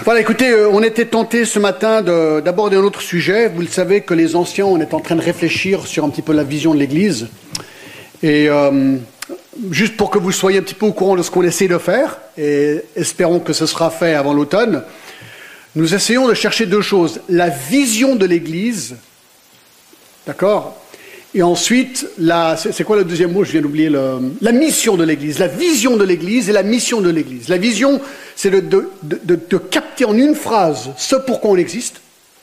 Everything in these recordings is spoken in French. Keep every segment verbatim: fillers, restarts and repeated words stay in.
Voilà, écoutez, euh, on était tenté ce matin de, d'aborder un autre sujet. Vous le savez que les anciens, on est en train de réfléchir sur un petit peu la vision de l'Église. Et euh, juste pour que vous soyez un petit peu au courant de ce qu'on essaie de faire, et espérons que ce sera fait avant l'automne, nous essayons de chercher deux choses. La vision de l'Église, d'accord ? Et ensuite, la, c'est, c'est quoi le deuxième mot ? Je viens d'oublier le, la mission de l'Église. La vision de l'Église et la mission de l'Église. La vision, c'est de, de, de, de, de capter en une phrase ce pourquoi on existe.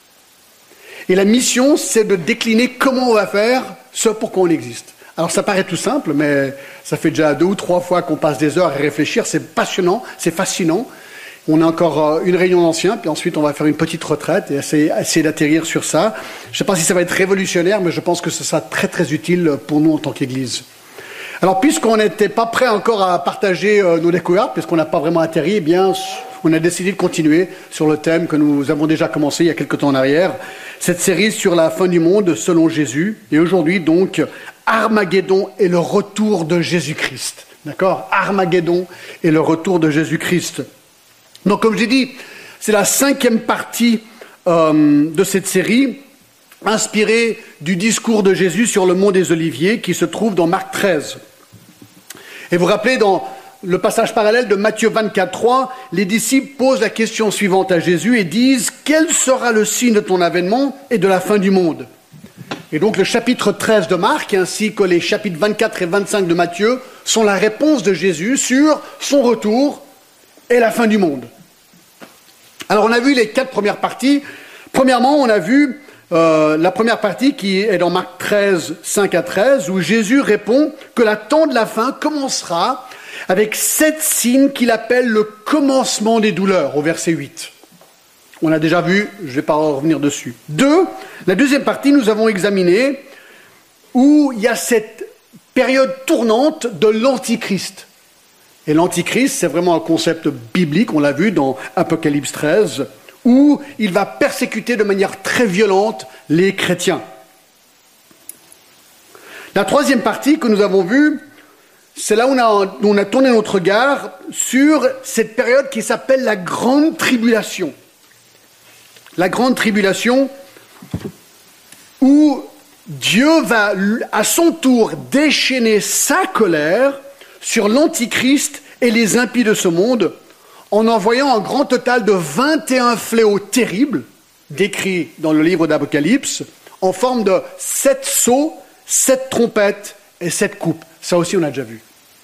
Et la mission, c'est de décliner comment on va faire ce pourquoi on existe. Alors ça paraît tout simple, mais ça fait déjà deux ou trois fois qu'on passe des heures à réfléchir. C'est passionnant, c'est fascinant. On a encore une réunion d'anciens, puis ensuite on va faire une petite retraite et essayer, essayer d'atterrir sur ça. Je ne sais pas si ça va être révolutionnaire, mais je pense que ce sera très très utile pour nous en tant qu'Église. Alors puisqu'on n'était pas prêt encore à partager euh, nos découvertes, puisqu'on n'a pas vraiment atterri, eh bien on a décidé de continuer sur le thème que nous avons déjà commencé il y a quelque temps en arrière, cette série sur la fin du monde selon Jésus. Et aujourd'hui donc, Armageddon et le retour de Jésus-Christ. D'accord ? Armageddon et le retour de Jésus-Christ. Donc, comme j'ai dit, c'est la cinquième partie euh, de cette série, inspirée du discours de Jésus sur le mont des Oliviers, qui se trouve dans Marc treize. Et vous vous rappelez, dans le passage parallèle de Matthieu vingt-quatre trois, les disciples posent la question suivante à Jésus et disent « Quel sera le signe de ton avènement et de la fin du monde ?» Et donc, le chapitre treize de Marc, ainsi que les chapitres vingt-quatre et vingt-cinq de Matthieu, sont la réponse de Jésus sur son retour et la fin du monde. Alors on a vu les quatre premières parties. Premièrement, on a vu euh, la première partie qui est dans Marc treize, cinq à treize, où Jésus répond que la temps de la fin commencera avec sept signes qu'il appelle le commencement des douleurs, au verset huit. On a déjà vu, je ne vais pas revenir dessus. Deux, la deuxième partie, nous avons examiné où il y a cette période tournante de l'Antichrist. Et l'Antichrist, c'est vraiment un concept biblique, on l'a vu dans Apocalypse treize, où il va persécuter de manière très violente les chrétiens. La troisième partie que nous avons vue, c'est là où on a, on a tourné notre regard sur cette période qui s'appelle la Grande Tribulation. La Grande Tribulation, où Dieu va à son tour déchaîner sa colère sur l'Antichrist et les impies de ce monde, en envoyant un grand total de vingt et un fléaux terribles, décrits dans le livre d'Apocalypse, en forme de sept sceaux, sept trompettes et sept coupes. Ça aussi, on a déjà vu.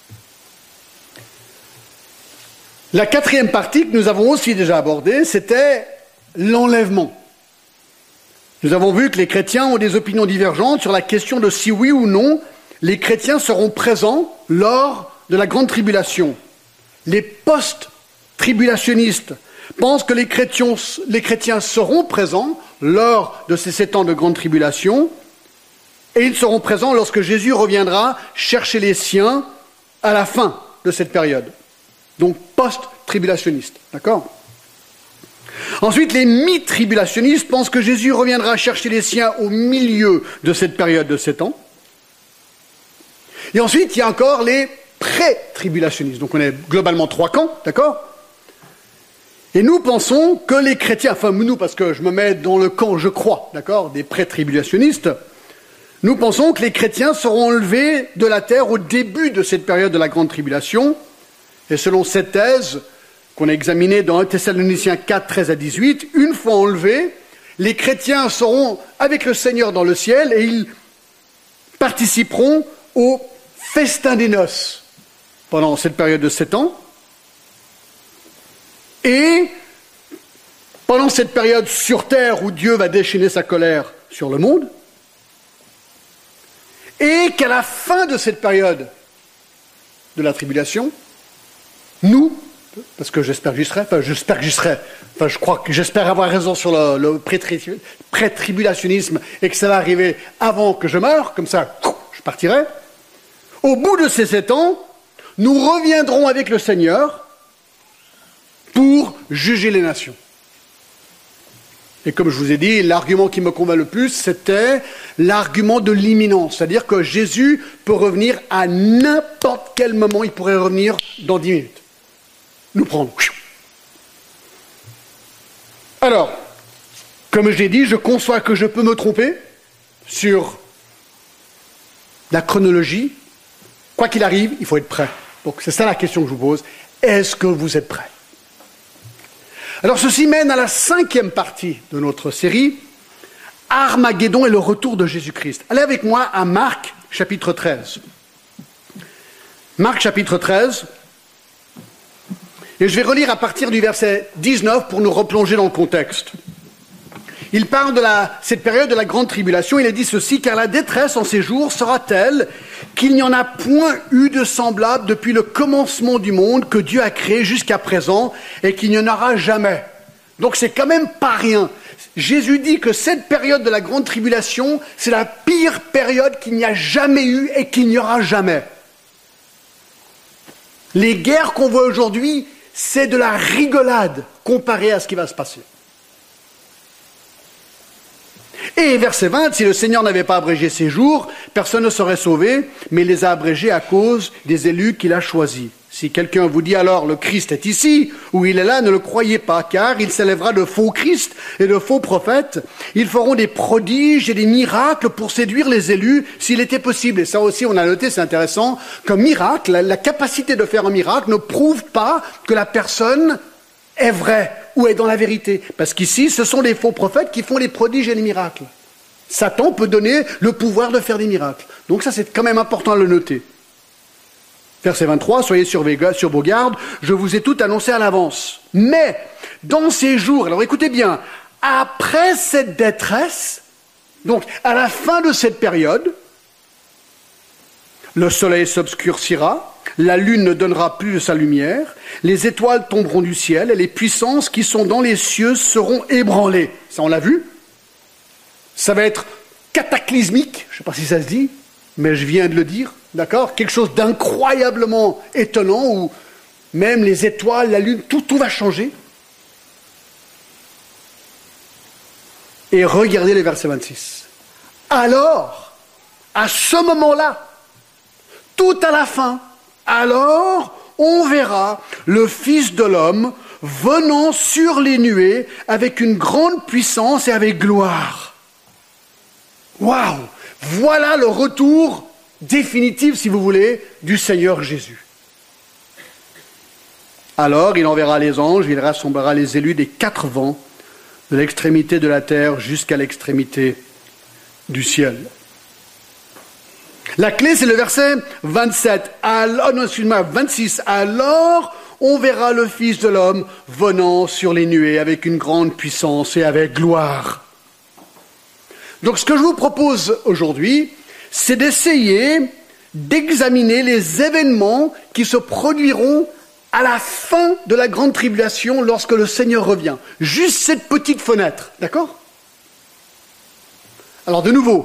La quatrième partie que nous avons aussi déjà abordée, c'était l'enlèvement. Nous avons vu que les chrétiens ont des opinions divergentes sur la question de si oui ou non les chrétiens seront présents lors de la grande tribulation. Les post-tribulationnistes pensent que les chrétiens, les chrétiens seront présents lors de ces sept ans de grande tribulation, et ils seront présents lorsque Jésus reviendra chercher les siens à la fin de cette période. Donc post-tribulationnistes, d'accord ? Ensuite, les mi-tribulationnistes pensent que Jésus reviendra chercher les siens au milieu de cette période de sept ans. Et ensuite, il y a encore les pré-tribulationnistes. Donc on est globalement trois camps, d'accord ? Et nous pensons que les chrétiens, enfin nous parce que je me mets dans le camp, je crois, d'accord, des pré-tribulationnistes, nous pensons que les chrétiens seront enlevés de la terre au début de cette période de la grande tribulation. Et selon cette thèse qu'on a examinée dans un Thessaloniciens quatre, treize à dix-huit, une fois enlevés, les chrétiens seront avec le Seigneur dans le ciel et ils participeront au festin des noces pendant cette période de sept ans. Et pendant cette période sur terre où Dieu va déchaîner sa colère sur le monde, et qu'à la fin de cette période de la tribulation, nous, parce que j'espère que j'y serai, enfin j'espère que j'y serai, enfin je crois que j'espère avoir raison sur le, le pré-tribulationnisme et que ça va arriver avant que je meure, comme ça je partirai. Au bout de ces sept ans, nous reviendrons avec le Seigneur pour juger les nations. Et comme je vous ai dit, l'argument qui me convainc le plus, c'était l'argument de l'imminence. C'est-à-dire que Jésus peut revenir à n'importe quel moment, il pourrait revenir dans dix minutes. Nous prendre. Comme je l'ai dit, je conçois que je peux me tromper sur la chronologie. Quoi qu'il arrive, il faut être prêt. Donc c'est ça la question que je vous pose. Est-ce que vous êtes prêts? Alors ceci mène à la cinquième partie de notre série, Armageddon et le retour de Jésus-Christ. Allez avec moi à Marc chapitre treize. Marc chapitre treize. Et je vais relire à partir du verset dix-neuf pour nous replonger dans le contexte. Il parle de la, cette période de la grande tribulation. Il a dit ceci, car la détresse en ces jours sera telle qu'il n'y en a point eu de semblable depuis le commencement du monde que Dieu a créé jusqu'à présent et qu'il n'y en aura jamais. Donc c'est quand même pas rien. Jésus dit que cette période de la grande tribulation, c'est la pire période qu'il n'y a jamais eu et qu'il n'y aura jamais. Les guerres qu'on voit aujourd'hui, c'est de la rigolade comparé à ce qui va se passer. Et verset vingt, si le Seigneur n'avait pas abrégé ces jours, personne ne serait sauvé, mais il les a abrégés à cause des élus qu'il a choisis. Si quelqu'un vous dit alors le Christ est ici, ou il est là, ne le croyez pas, car il s'élèvera de faux Christ et de faux prophètes. Ils feront des prodiges et des miracles pour séduire les élus, s'il était possible. Et ça aussi, on a noté, c'est intéressant, qu'un miracle, la, la capacité de faire un miracle ne prouve pas que la personne est vraie ou est dans la vérité. Parce qu'ici, ce sont les faux prophètes qui font les prodiges et les miracles. Satan peut donner le pouvoir de faire des miracles. Donc ça, c'est quand même important à le noter. Verset vingt-trois, soyez sur vos gardes, je vous ai tout annoncé à l'avance. Mais, dans ces jours, alors écoutez bien, après cette détresse, donc à la fin de cette période, le soleil s'obscurcira, la lune ne donnera plus de sa lumière, les étoiles tomberont du ciel et les puissances qui sont dans les cieux seront ébranlées. Ça, on l'a vu. Ça va être cataclysmique, je ne sais pas si ça se dit, mais je viens de le dire, d'accord? Quelque chose d'incroyablement étonnant où même les étoiles, la lune, tout, tout va changer. Et regardez les versets vingt-six. Alors, à ce moment-là, tout à la fin, alors on verra le Fils de l'homme venant sur les nuées avec une grande puissance et avec gloire. Waouh! Voilà le retour définitif, si vous voulez, du Seigneur Jésus. Alors il enverra les anges, il rassemblera les élus des quatre vents, de l'extrémité de la terre jusqu'à l'extrémité du ciel. La clé, c'est le verset vingt-sept. Alors, non, excuse-moi, vingt-six. Alors, on verra le Fils de l'homme venant sur les nuées avec une grande puissance et avec gloire. Donc, ce que je vous propose aujourd'hui, c'est d'essayer d'examiner les événements qui se produiront à la fin de la grande tribulation lorsque le Seigneur revient. Juste cette petite fenêtre, d'accord? Alors, de nouveau,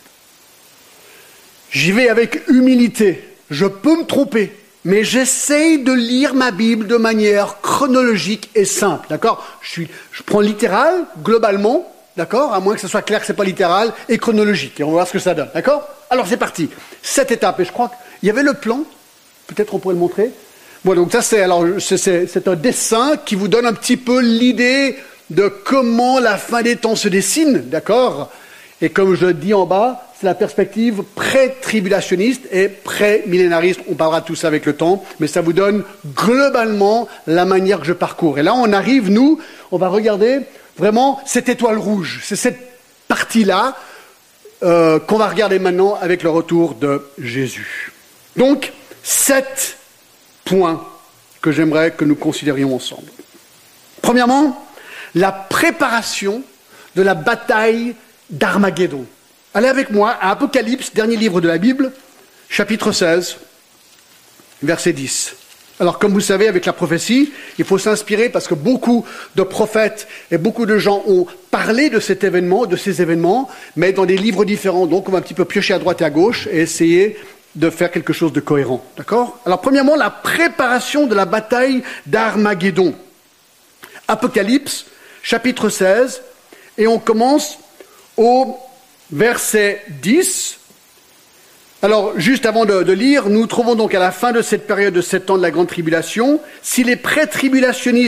j'y vais avec humilité. Je peux me tromper, mais j'essaye de lire ma Bible de manière chronologique et simple, d'accord? Je suis, je prends littéral, globalement, d'accord? À moins que ce soit clair que ce n'est pas littéral, et chronologique. Et on va voir ce que ça donne, d'accord? Alors c'est parti. Cette étape, et je crois qu'il y avait le plan, peut-être on pourrait le montrer. Bon, donc ça c'est, alors, c'est, c'est, c'est un dessin qui vous donne un petit peu l'idée de comment la fin des temps se dessine, d'accord? Et comme je le dis en bas, c'est la perspective pré-tribulationniste et pré-millénariste. On parlera de tout ça avec le temps, mais ça vous donne globalement la manière que je parcours. Et là, on arrive, nous, on va regarder vraiment cette étoile rouge. C'est cette partie-là euh, qu'on va regarder maintenant avec le retour de Jésus. Donc, sept points que j'aimerais que nous considérions ensemble. Premièrement, la préparation de la bataille d'Armageddon. Allez avec moi à Apocalypse, dernier livre de la Bible, chapitre seize, verset dix. Alors, comme vous savez, avec la prophétie, il faut s'inspirer parce que beaucoup de prophètes et beaucoup de gens ont parlé de cet événement, de ces événements, mais dans des livres différents. Donc, on va un petit peu piocher à droite et à gauche et essayer de faire quelque chose de cohérent. D'accord? Alors, premièrement, la préparation de la bataille d'Armageddon. Apocalypse, chapitre seize, et on commence au verset dix. Alors, juste avant de, de lire, nous trouvons donc à la fin de cette période de sept ans de la grande tribulation, si les pré-tribulationnistes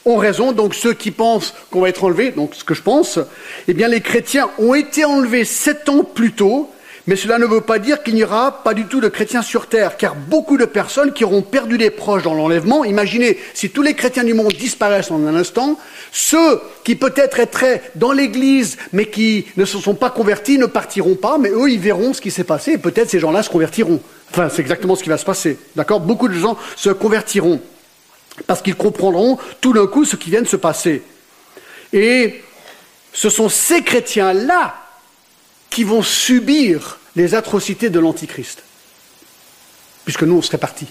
ont raison, donc ceux qui pensent qu'on va être enlevés, donc ce que je pense, eh bien les chrétiens ont été enlevés sept ans plus tôt, mais cela ne veut pas dire qu'il n'y aura pas du tout de chrétiens sur terre, car beaucoup de personnes qui auront perdu des proches dans l'enlèvement, imaginez, si tous les chrétiens du monde disparaissent en un instant, ceux qui peut-être étaient dans l'église, mais qui ne se sont pas convertis, ne partiront pas, mais eux, ils verront ce qui s'est passé, et peut-être ces gens-là se convertiront. Enfin, c'est exactement ce qui va se passer, d'accord ? Beaucoup de gens se convertiront. Parce qu'ils comprendront tout d'un coup ce qui vient de se passer. Et ce sont ces chrétiens-là qui vont subir les atrocités de l'Antichrist. Puisque nous, on serait partis.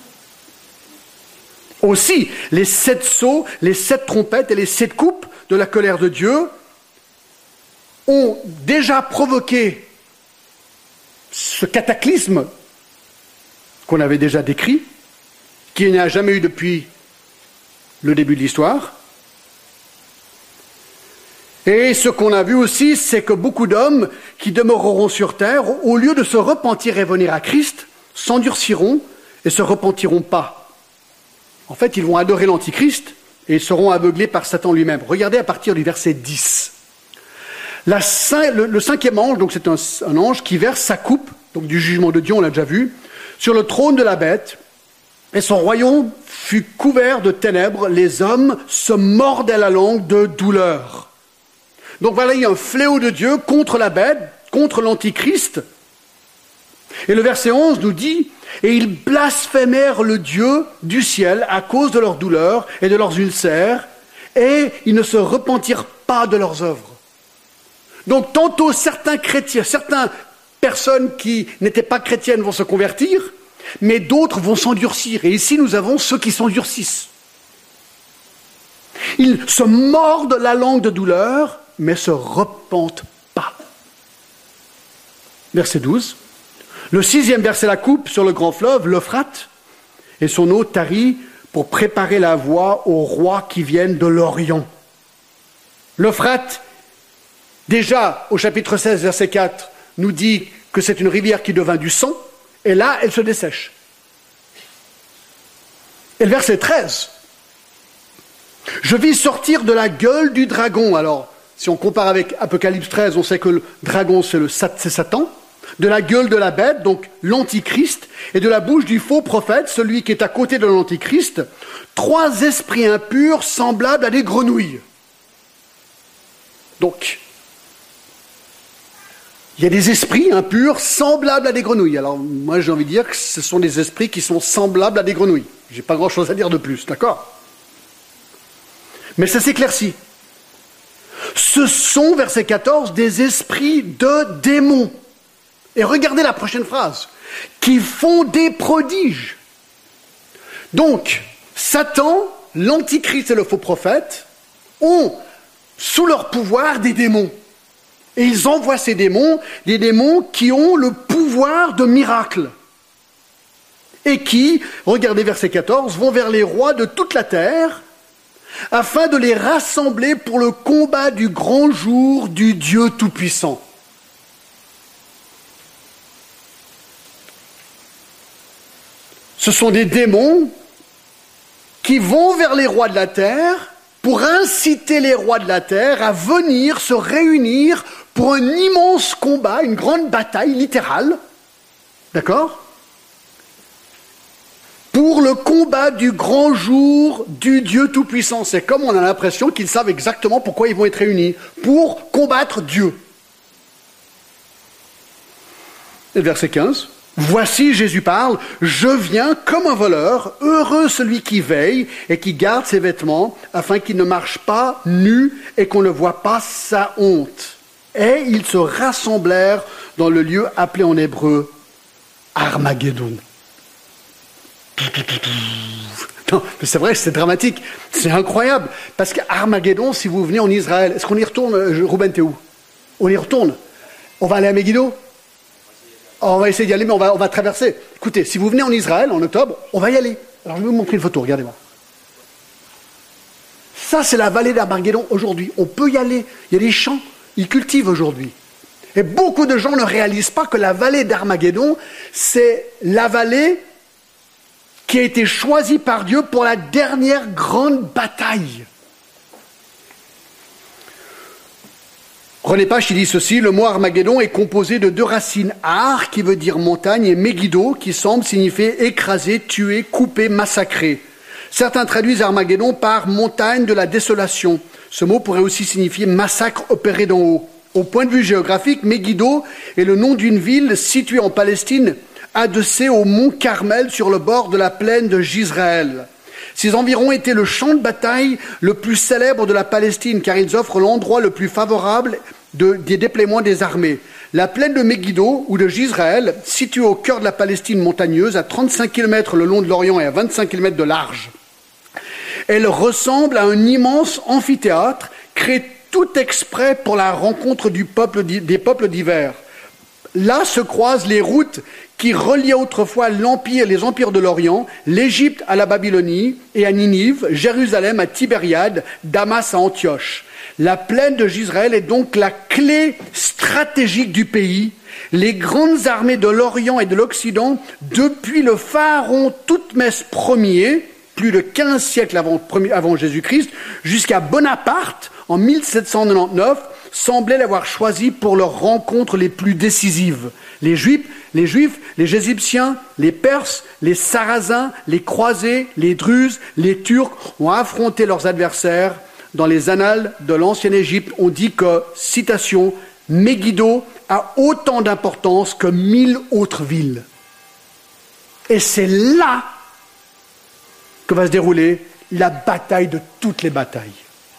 Aussi, les sept sceaux, les sept trompettes et les sept coupes de la colère de Dieu ont déjà provoqué ce cataclysme qu'on avait déjà décrit, qu'il n'y a jamais eu depuis le début de l'histoire. Et ce qu'on a vu aussi, c'est que beaucoup d'hommes qui demeureront sur terre, au lieu de se repentir et venir à Christ, s'endurciront et se repentiront pas. En fait, ils vont adorer l'Antichrist et ils seront aveuglés par Satan lui-même. Regardez à partir du verset dix. La, le, le cinquième ange, donc c'est un, un ange qui verse sa coupe, donc du jugement de Dieu, on l'a déjà vu, sur le trône de la bête, et son royaume fut couvert de ténèbres, les hommes se mordaient la langue de douleur. Donc voilà, il y a un fléau de Dieu contre la bête, contre l'Antichrist. Et le verset onze nous dit, « Et ils blasphémèrent le Dieu du ciel à cause de leur douleur et de leurs ulcères, et ils ne se repentirent pas de leurs œuvres. » Donc tantôt certains chrétiens, certaines personnes qui n'étaient pas chrétiennes vont se convertir, mais d'autres vont s'endurcir. Et ici, nous avons ceux qui s'endurcissent. Ils se mordent la langue de douleur, mais ne se repentent pas. Verset douze. Le sixième versait la coupe sur le grand fleuve, l'Euphrate, et son eau tarit pour préparer la voie aux rois qui viennent de l'Orient. L'Euphrate, déjà au chapitre seize, verset quatre, nous dit que c'est une rivière qui devint du sang, et là, elle se dessèche. Et le verset treize. Je vis sortir de la gueule du dragon. Alors, si on compare avec Apocalypse treize, on sait que le dragon, c'est, le, c'est Satan. De la gueule de la bête, donc l'Antichrist, et de la bouche du faux prophète, celui qui est à côté de l'Antichrist, trois esprits impurs semblables à des grenouilles. Donc, il y a des esprits impurs semblables à des grenouilles. Alors, moi, j'ai envie de dire que ce sont des esprits qui sont semblables à des grenouilles. J'ai pas grand-chose à dire de plus, d'accord ? Mais ça s'éclaircit. Ce sont, verset quatorze, des esprits de démons. Et regardez la prochaine phrase. Qui font des prodiges. Donc, Satan, l'Antichrist et le faux prophète ont sous leur pouvoir des démons. Et ils envoient ces démons, des démons qui ont le pouvoir de miracle. Et qui, regardez verset quatorze, vont vers les rois de toute la terre, afin de les rassembler pour le combat du grand jour du Dieu Tout-Puissant. Ce sont des démons qui vont vers les rois de la terre pour inciter les rois de la terre à venir se réunir pour un immense combat, une grande bataille littérale, d'accord ? Pour le combat du grand jour du Dieu Tout-Puissant. C'est comme on a l'impression qu'ils savent exactement pourquoi ils vont être réunis, pour combattre Dieu. Et le verset quinze. Voici, Jésus parle, je viens comme un voleur, heureux celui qui veille et qui garde ses vêtements, afin qu'il ne marche pas nu et qu'on ne voit pas sa honte. Et ils se rassemblèrent dans le lieu appelé en hébreu Armageddon. Non, mais c'est vrai, c'est dramatique, c'est incroyable, parce qu'Armageddon, si vous venez en Israël, est-ce qu'on y retourne, Ruben, t'es où ? On y retourne. On va aller à Megiddo ? On va essayer d'y aller, mais on va, on va traverser. Écoutez, si vous venez en Israël en octobre, on va y aller. Alors je vais vous montrer une photo, regardez-moi. Ça, c'est la vallée d'Armageddon aujourd'hui. On peut y aller. Il y a des champs, ils cultivent aujourd'hui. Et beaucoup de gens ne réalisent pas que la vallée d'Armageddon, c'est la vallée qui a été choisie par Dieu pour la dernière grande bataille. René Pache, il dit ceci, le mot Armageddon est composé de deux racines, Ar, qui veut dire montagne, et Megiddo, qui semble signifier écraser, tuer, couper, massacrer. Certains traduisent Armageddon par montagne de la désolation. Ce mot pourrait aussi signifier massacre opéré d'en haut. Au point de vue géographique, Megiddo est le nom d'une ville située en Palestine, adossée au mont Carmel sur le bord de la plaine de Jezreel. Ces environs étaient le champ de bataille le plus célèbre de la Palestine, car ils offrent l'endroit le plus favorable de, des déploiements des armées. La plaine de Megiddo, ou de Jezreel, située au cœur de la Palestine montagneuse, à trente-cinq kilomètres le long de l'Orient et à vingt-cinq kilomètres de large, elle ressemble à un immense amphithéâtre créé tout exprès pour la rencontre du peuple, des peuples divers. Là se croisent les routes qui reliaient autrefois l'empire, les empires de l'Orient, l'Égypte à la Babylonie et à Ninive, Jérusalem à Tibériade, Damas à Antioche. La plaine de Jezreel est donc la clé stratégique du pays. Les grandes armées de l'Orient et de l'Occident, depuis le pharaon Thoutmès Ier, plus de quinze siècles avant, avant Jésus-Christ, jusqu'à Bonaparte, en mille sept cent quatre-vingt-dix-neuf, semblaient l'avoir choisi pour leurs rencontres les plus décisives. Les Juifs, les Juifs, les Égyptiens, les Perses, les Sarrasins, les Croisés, les Druzes, les Turcs ont affronté leurs adversaires. Dans les annales de l'ancienne Égypte, on dit que, citation, Megiddo a autant d'importance que mille autres villes. Et c'est là que va se dérouler la bataille de toutes les batailles.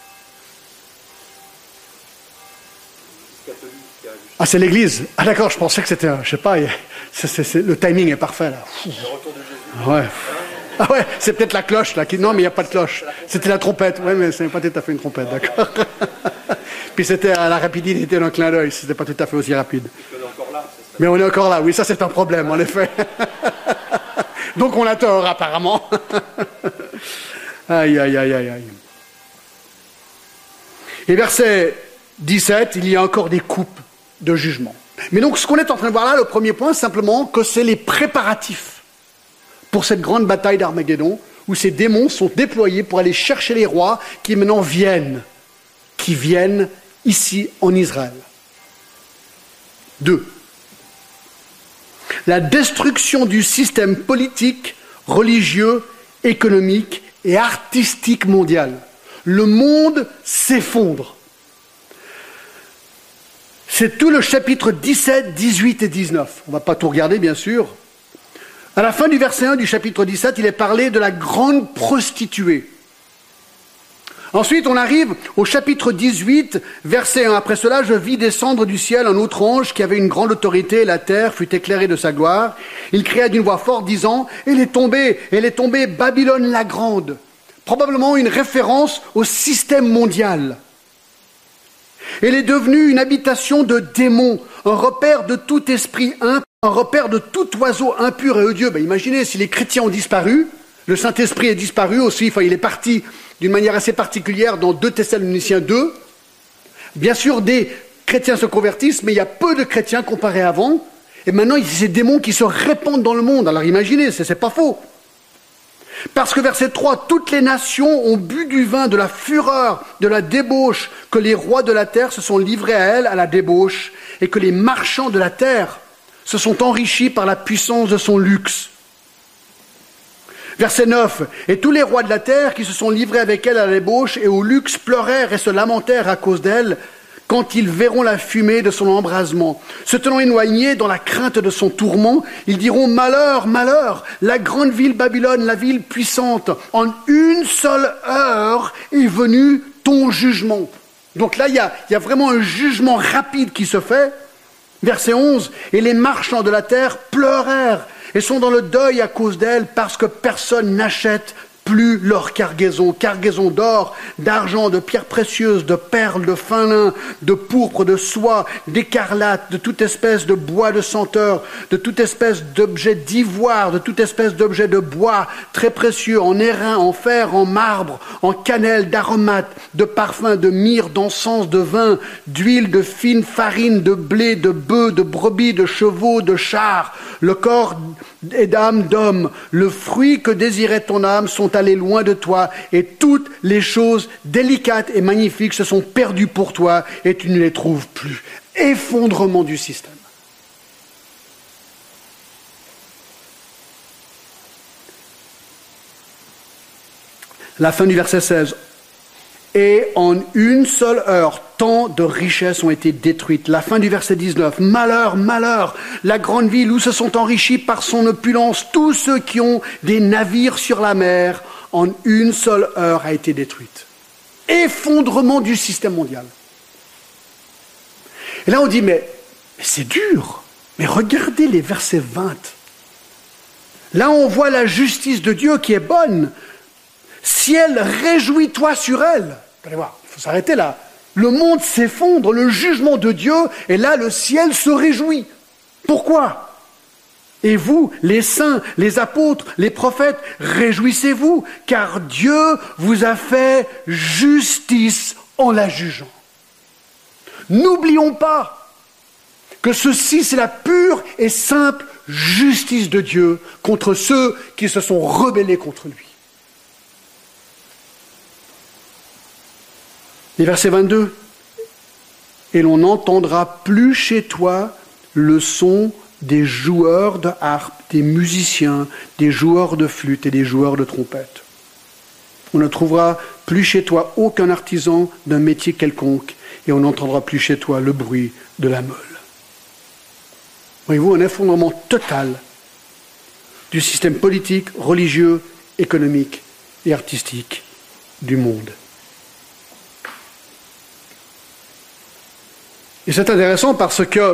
Ah, c'est l'Église. Ah d'accord, je pensais que c'était, un, je sais pas, c'est, c'est, c'est, le timing est parfait là. Le retour de Jésus. Ouais. Ah ouais, c'est peut-être la cloche là. Qui... Non, mais il n'y a pas de cloche. C'était la trompette. Ouais, mais ce n'est pas tout à fait une trompette, d'accord. Puis c'était à la rapidité d'un clin d'œil. C'était pas tout à fait aussi rapide. On est encore là, mais on est encore là. Oui, ça c'est un problème en effet. Donc on a tort apparemment. Aïe, aïe, aïe, aïe, aïe. Et verset dix-sept, il y a encore des coupes de jugement. Mais donc, ce qu'on est en train de voir là, le premier point, simplement que c'est les préparatifs pour cette grande bataille d'Armageddon, où ces démons sont déployés pour aller chercher les rois qui maintenant viennent, qui viennent ici en Israël. Deux. La destruction du système politique, religieux, économique et artistique mondial. Le monde s'effondre. C'est tout le chapitre dix-sept, dix-huit et dix-neuf. On ne va pas tout regarder, bien sûr. À la fin du verset un du chapitre dix-sept, il est parlé de la grande prostituée. Ensuite, on arrive au chapitre dix-huit, verset un. Après cela, je vis descendre du ciel un autre ange qui avait une grande autorité, et la terre fut éclairée de sa gloire. Il cria d'une voix forte, disant, « Elle est tombée, elle est tombée, Babylone la grande ». Probablement une référence au système mondial. Elle est devenue une habitation de démons, un repère de tout esprit impur, un repère de tout oiseau impur et odieux. Ben, imaginez, si les chrétiens ont disparu, le Saint-Esprit est disparu aussi, enfin, il est parti d'une manière assez particulière dans deux Thessaloniciens deux. Bien sûr, des chrétiens se convertissent, mais il y a peu de chrétiens comparés avant. Et maintenant, il y a ces démons qui se répandent dans le monde. Alors imaginez, c'est, c'est pas faux. Parce que verset trois, toutes les nations ont bu du vin de la fureur, de la débauche, que les rois de la terre se sont livrés à elle, à la débauche, et que les marchands de la terre se sont enrichis par la puissance de son luxe. Verset neuf, et tous les rois de la terre qui se sont livrés avec elle à la débauche et au luxe pleurèrent et se lamentèrent à cause d'elle, quand ils verront la fumée de son embrasement. Se tenant éloignés dans la crainte de son tourment, ils diront « Malheur, malheur, la grande ville Babylone, la ville puissante, en une seule heure est venu ton jugement. » Donc là, il y a, il y a vraiment un jugement rapide qui se fait. Verset onze, « Et les marchands de la terre pleurèrent et sont dans le deuil à cause d'elle parce que personne n'achète plus leur cargaison, cargaison d'or, d'argent, de pierres précieuses, de perles, de fin lin, de pourpre, de soie, d'écarlate, de toute espèce de bois de senteur, de toute espèce d'objet d'ivoire, de toute espèce d'objet de bois très précieux, en airain, en fer, en marbre, en cannelle, d'aromates, de parfums, de myrrhe, d'encens, de vin, d'huile, de fine farine, de blé, de bœufs, de brebis, de chevaux, de chars. Le corps et d'âme d'homme. Le fruit que désirait ton âme sont allés loin de toi, et toutes les choses délicates et magnifiques se sont perdues pour toi, et tu ne les trouves plus. Effondrement du système. La fin du verset seize. Et en une seule heure, tant de richesses ont été détruites. La fin du verset dix-neuf. Malheur, malheur, la grande ville où se sont enrichis par son opulence tous ceux qui ont des navires sur la mer, en une seule heure a été détruite. Effondrement du système mondial. Et là on dit, mais, mais c'est dur. Mais regardez les versets vingt. Là on voit la justice de Dieu qui est bonne. Ciel, réjouis-toi sur elle. Vous allez voir, il faut s'arrêter là. Le monde s'effondre, le jugement de Dieu, et là le ciel se réjouit. Pourquoi ? Et vous, les saints, les apôtres, les prophètes, réjouissez-vous, car Dieu vous a fait justice en la jugeant. N'oublions pas que ceci, c'est la pure et simple justice de Dieu contre ceux qui se sont rebellés contre lui. Et verset vingt-deux. Et l'on n'entendra plus chez toi le son des joueurs de harpe, des musiciens, des joueurs de flûte et des joueurs de trompette. On ne trouvera plus chez toi aucun artisan d'un métier quelconque, et on n'entendra plus chez toi le bruit de la meule. Voyez-vous, un effondrement total du système politique, religieux, économique et artistique du monde. Et c'est intéressant parce que,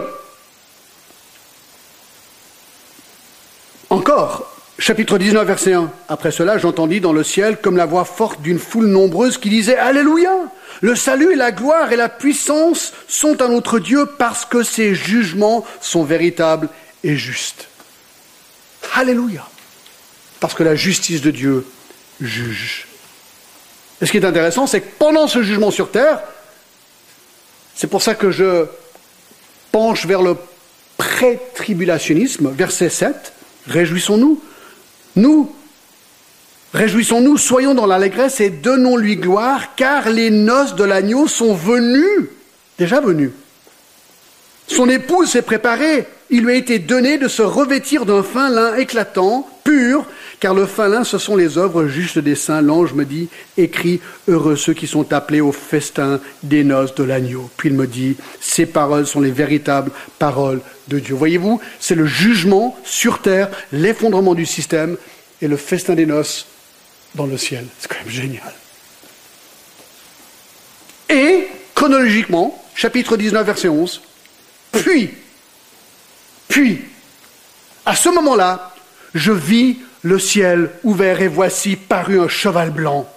encore, chapitre dix-neuf, verset un, après cela, j'entendis dans le ciel comme la voix forte d'une foule nombreuse qui disait « Alléluia ! Le salut, la gloire et la puissance sont à notre Dieu parce que ses jugements sont véritables et justes. » Alléluia ! Parce que la justice de Dieu juge. Et ce qui est intéressant, c'est que pendant ce jugement sur terre, c'est pour ça que je penche vers le pré-tribulationnisme, verset sept, réjouissons-nous. Nous, réjouissons-nous, soyons dans l'allégresse et donnons-lui gloire, car les noces de l'agneau sont venues, déjà venues. Son épouse s'est préparée, il lui a été donné de se revêtir d'un fin lin éclatant, pur, car le fin lin, ce sont les œuvres justes des saints. L'ange me dit, écris, heureux ceux qui sont appelés au festin des noces de l'agneau. Puis il me dit, ces paroles sont les véritables paroles de Dieu. Voyez-vous, c'est le jugement sur terre, l'effondrement du système et le festin des noces dans le ciel. C'est quand même génial. Et, chronologiquement, chapitre dix-neuf, verset onze, puis, puis, à ce moment-là, je vis le ciel ouvert et voici parut un cheval blanc.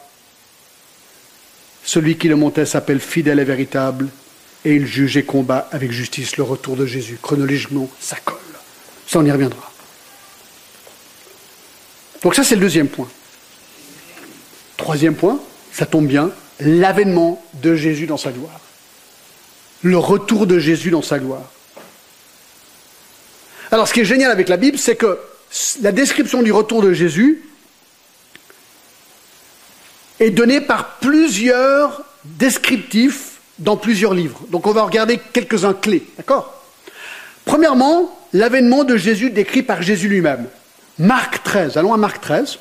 Celui qui le montait s'appelle fidèle et véritable et il juge et combat avec justice. Le retour de Jésus, chronologiquement, ça colle. Ça, on y reviendra. Donc ça, c'est le deuxième point. Troisième point, ça tombe bien, l'avènement de Jésus dans sa gloire. Le retour de Jésus dans sa gloire. Alors, ce qui est génial avec la Bible, c'est que la description du retour de Jésus est donnée par plusieurs descriptifs dans plusieurs livres. Donc on va regarder quelques-uns clés, d'accord ? Premièrement, l'avènement de Jésus décrit par Jésus lui-même. Marc treize, allons à Marc treize.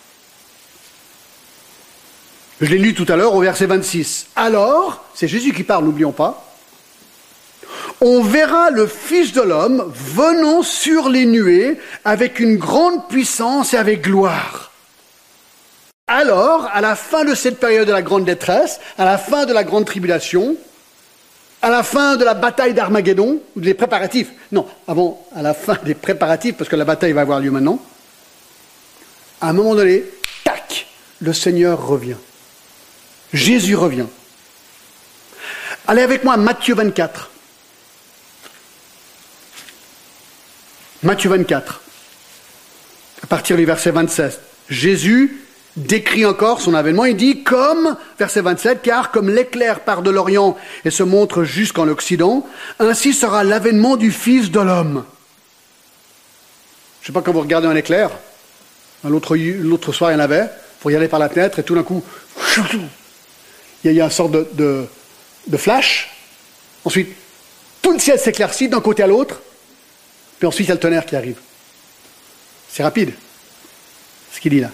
Je l'ai lu tout à l'heure au verset vingt-six. Alors, c'est Jésus qui parle, n'oublions pas. On verra le Fils de l'homme venant sur les nuées avec une grande puissance et avec gloire. Alors, à la fin de cette période de la grande détresse, à la fin de la grande tribulation, à la fin de la bataille d'Armageddon, ou des préparatifs, non, avant, à la fin des préparatifs, parce que la bataille va avoir lieu maintenant, à un moment donné, tac, le Seigneur revient. Jésus revient. Allez avec moi à Matthieu vingt-quatre. Matthieu vingt-quatre, à partir du verset vingt-sept, Jésus décrit encore son avènement, il dit comme, verset vingt-sept, car comme l'éclair part de l'Orient et se montre jusqu'en Occident, ainsi sera l'avènement du Fils de l'homme. Je ne sais pas quand vous regardez un éclair. L'autre, l'autre soir, il y en avait. Vous regardez par la fenêtre et tout d'un coup, il y a une sorte de, de, de flash. Ensuite, tout le ciel s'éclaircit d'un côté à l'autre. Puis ensuite, il y a le tonnerre qui arrive. C'est rapide, ce qu'il dit là.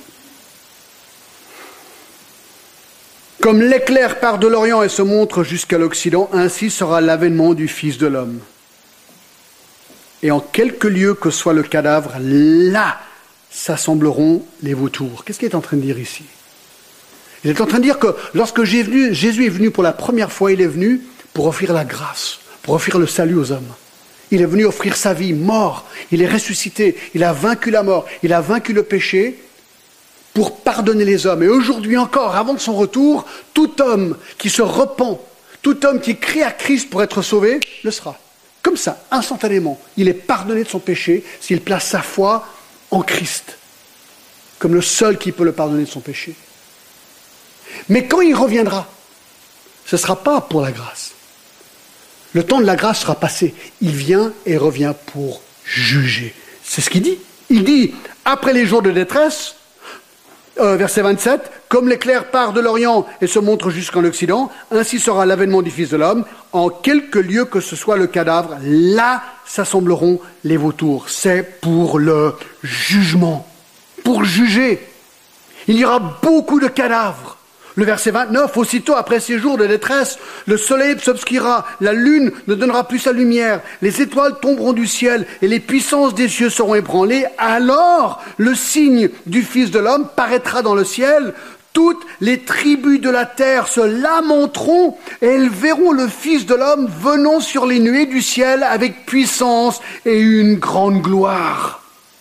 Comme l'éclair part de l'Orient et se montre jusqu'à l'Occident, ainsi sera l'avènement du Fils de l'homme. Et en quelque lieu que soit le cadavre, là s'assembleront les vautours. Qu'est-ce qu'il est en train de dire ici? Il est en train de dire que lorsque Jésus est venu pour la première fois, il est venu pour offrir la grâce, pour offrir le salut aux hommes. Il est venu offrir sa vie, mort, il est ressuscité, il a vaincu la mort, il a vaincu le péché pour pardonner les hommes. Et aujourd'hui encore, avant de son retour, tout homme qui se repent, tout homme qui crie à Christ pour être sauvé, le sera. Comme ça, instantanément, il est pardonné de son péché s'il place sa foi en Christ, comme le seul qui peut le pardonner de son péché. Mais quand il reviendra, ce ne sera pas pour la grâce. Le temps de la grâce sera passé. Il vient et revient pour juger. C'est ce qu'il dit. Il dit, après les jours de détresse, euh, verset vingt-sept, comme l'éclair part de l'Orient et se montre jusqu'en Occident, ainsi sera l'avènement du Fils de l'homme. En quelque lieu que ce soit le cadavre, là s'assembleront les vautours. C'est pour le jugement, pour juger. Il y aura beaucoup de cadavres. Le verset vingt-neuf, aussitôt après ces jours de détresse, le soleil s'obscurera, la lune ne donnera plus sa lumière, les étoiles tomberont du ciel et les puissances des cieux seront ébranlées. Alors, le signe du Fils de l'homme paraîtra dans le ciel. Toutes les tribus de la terre se lamenteront et elles verront le Fils de l'homme venant sur les nuées du ciel avec puissance et une grande gloire.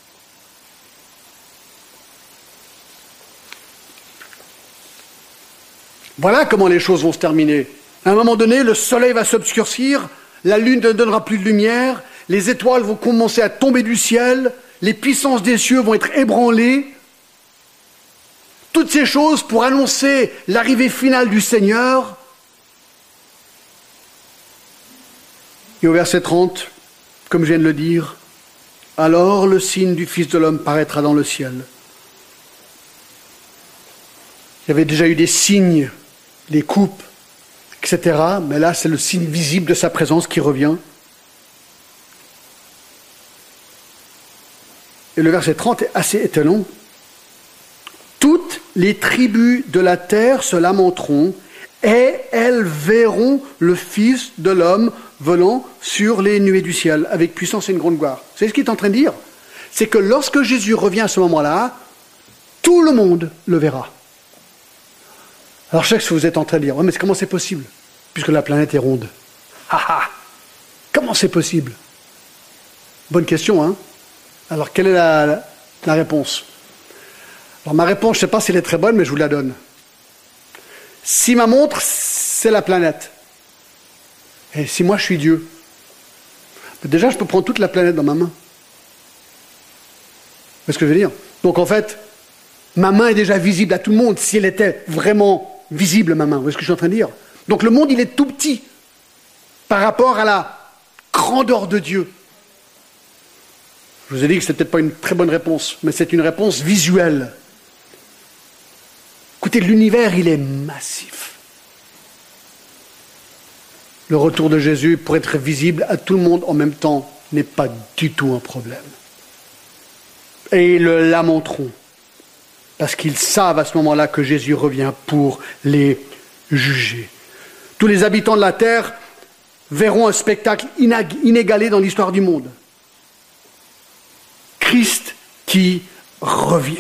Voilà comment les choses vont se terminer. À un moment donné, le soleil va s'obscurcir, la lune ne donnera plus de lumière, les étoiles vont commencer à tomber du ciel, les puissances des cieux vont être ébranlées. Toutes ces choses pour annoncer l'arrivée finale du Seigneur. Et au verset trente, comme je viens de le dire, alors le signe du Fils de l'homme paraîtra dans le ciel. Il y avait déjà eu des signes, des coupes, et cetera. Mais là, c'est le signe visible de sa présence qui revient. Et le verset trente est assez étonnant. Toutes les tribus de la terre se lamenteront et elles verront le Fils de l'homme volant sur les nuées du ciel avec puissance et une grande gloire. Vous savez ce qu'il est en train de dire? C'est que lorsque Jésus revient à ce moment-là, tout le monde le verra. Alors je sais que vous êtes en train de dire, ouais, mais comment c'est possible? Puisque la planète est ronde. Ah ah! Comment c'est possible? Bonne question, hein? Alors quelle est la, la, la réponse? Alors ma réponse, je ne sais pas si elle est très bonne, mais je vous la donne. Si ma montre, c'est la planète, et si moi je suis Dieu, déjà je peux prendre toute la planète dans ma main. C'est ce que je veux dire. Donc en fait, ma main est déjà visible à tout le monde, si elle était vraiment visible, ma main. Vous voyez ce que je suis en train de dire? Donc le monde, il est tout petit par rapport à la grandeur de Dieu. Je vous ai dit que ce n'était peut-être pas une très bonne réponse, mais c'est une réponse visuelle. Écoutez, l'univers, il est massif. Le retour de Jésus, pour être visible à tout le monde en même temps, n'est pas du tout un problème. Et ils le lamenteront, parce qu'ils savent à ce moment-là que Jésus revient pour les juger. Tous les habitants de la terre verront un spectacle inégalé dans l'histoire du monde. Christ qui revient.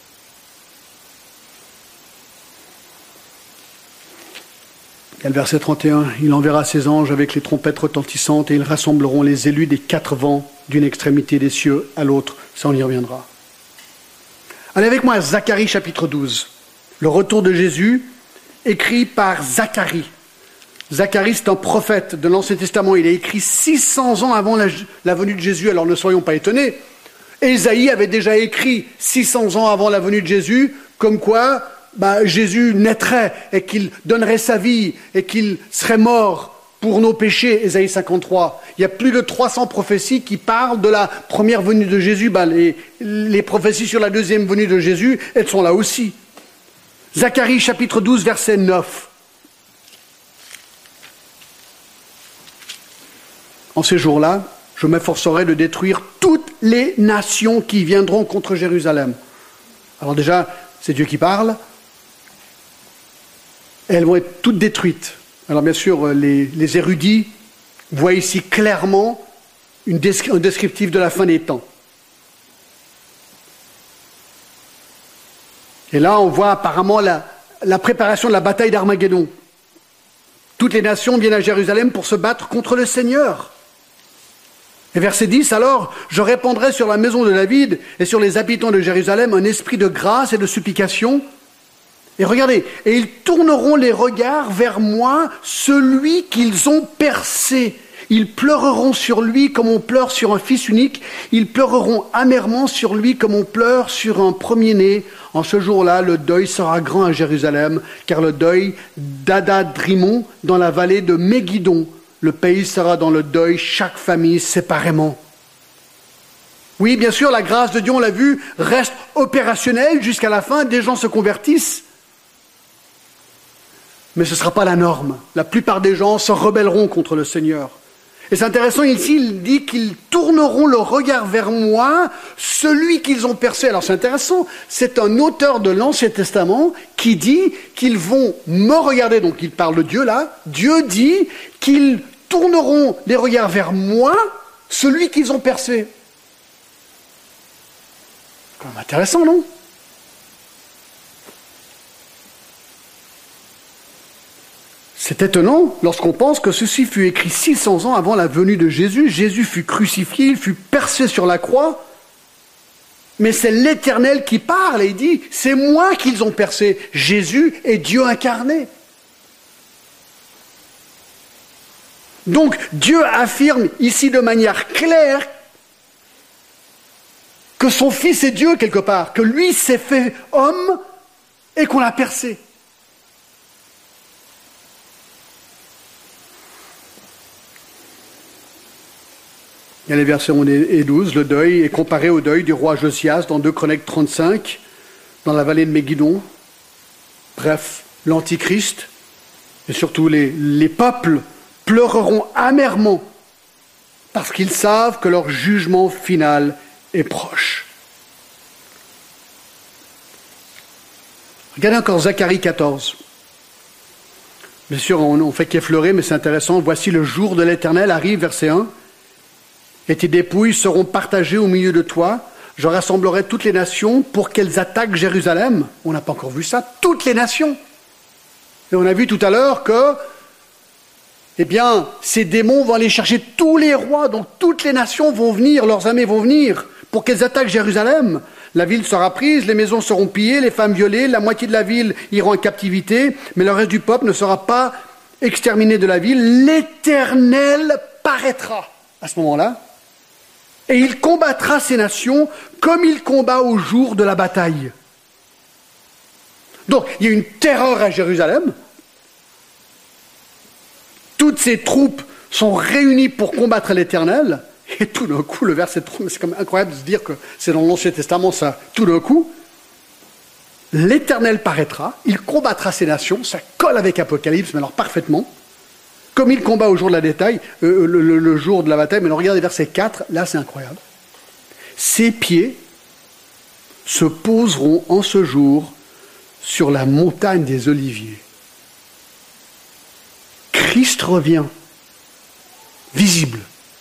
Il y a le verset trente et un, il enverra ses anges avec les trompettes retentissantes et ils rassembleront les élus des quatre vents d'une extrémité des cieux à l'autre. Ça, on y reviendra. Allez avec moi à Zacharie chapitre douze. Le retour de Jésus, écrit par Zacharie. Zacharie, c'est un prophète de l'Ancien Testament. Il est écrit six cents ans avant la, la venue de Jésus, alors ne soyons pas étonnés. Ésaïe avait déjà écrit six cents ans avant la venue de Jésus, comme quoi bah, Jésus naîtrait et qu'il donnerait sa vie et qu'il serait mort pour pour nos péchés, Ésaïe cinquante-trois. Il y a plus de trois cents prophéties qui parlent de la première venue de Jésus. Ben, les, les prophéties sur la deuxième venue de Jésus, elles sont là aussi. Zacharie chapitre douze, verset neuf. En ces jours-là, je m'efforcerai de détruire toutes les nations qui viendront contre Jérusalem. Alors déjà, c'est Dieu qui parle. Elles vont être toutes détruites. Alors bien sûr, les, les érudits voient ici clairement une descri- un descriptif de la fin des temps. Et là, on voit apparemment la, la préparation de la bataille d'Armageddon. Toutes les nations viennent à Jérusalem pour se battre contre le Seigneur. Et verset dix, alors, je répandrai sur la maison de David et sur les habitants de Jérusalem un esprit de grâce et de supplication. Et regardez, et ils tourneront les regards vers moi, celui qu'ils ont percé. Ils pleureront sur lui comme on pleure sur un fils unique. Ils pleureront amèrement sur lui comme on pleure sur un premier-né. En ce jour-là, le deuil sera grand à Jérusalem, car le deuil d'Adadrimon dans la vallée de Megidon. Le pays sera dans le deuil, chaque famille séparément. Oui, bien sûr, la grâce de Dieu, on l'a vu, reste opérationnelle jusqu'à la fin. Des gens se convertissent. Mais ce ne sera pas la norme. La plupart des gens se rebelleront contre le Seigneur. Et c'est intéressant, ici, il dit qu'ils tourneront le regard vers moi, celui qu'ils ont percé. Alors c'est intéressant, c'est un auteur de l'Ancien Testament qui dit qu'ils vont me regarder, donc il parle de Dieu là. Dieu dit qu'ils tourneront les regards vers moi, celui qu'ils ont percé. C'est quand même intéressant, non ? C'est étonnant lorsqu'on pense que ceci fut écrit six cents ans avant la venue de Jésus. Jésus fut crucifié, il fut percé sur la croix. Mais c'est l'Éternel qui parle et il dit, c'est moi qu'ils ont percé. Jésus est Dieu incarné. Donc Dieu affirme ici de manière claire que son Fils est Dieu quelque part, que lui s'est fait homme et qu'on l'a percé. Il y a les versets onze et douze, le deuil est comparé au deuil du roi Josias dans deux Chroniques trente-cinq, dans la vallée de Megidon. Bref, l'Antichrist et surtout les, les peuples pleureront amèrement parce qu'ils savent que leur jugement final est proche. Regardez encore Zacharie quatorze. Bien sûr, on ne fait qu'effleurer, mais c'est intéressant. Voici le jour de l'Éternel arrive, verset un. Et tes dépouilles seront partagées au milieu de toi. Je rassemblerai toutes les nations pour qu'elles attaquent Jérusalem. On n'a pas encore vu ça. Toutes les nations. Et on a vu tout à l'heure que, eh bien, ces démons vont aller chercher tous les rois. Donc toutes les nations vont venir, leurs armées vont venir pour qu'elles attaquent Jérusalem. La ville sera prise, les maisons seront pillées, les femmes violées, la moitié de la ville ira en captivité, mais le reste du peuple ne sera pas exterminé de la ville. L'Éternel paraîtra à ce moment-là. Et il combattra ces nations comme il combat au jour de la bataille. Donc, il y a une terreur à Jérusalem. Toutes ces troupes sont réunies pour combattre l'Éternel. Et tout d'un coup, le verset trois, c'est quand même incroyable de se dire que c'est dans l'Ancien Testament, ça. Tout d'un coup, l'Éternel paraîtra, il combattra ces nations. Ça colle avec Apocalypse, mais alors parfaitement. Comme il combat au jour de la bataille, euh, le, le, le jour de la bataille, mais regardez verset quatre, là c'est incroyable. Ses pieds se poseront en ce jour sur la montagne des Oliviers. Christ revient, visible,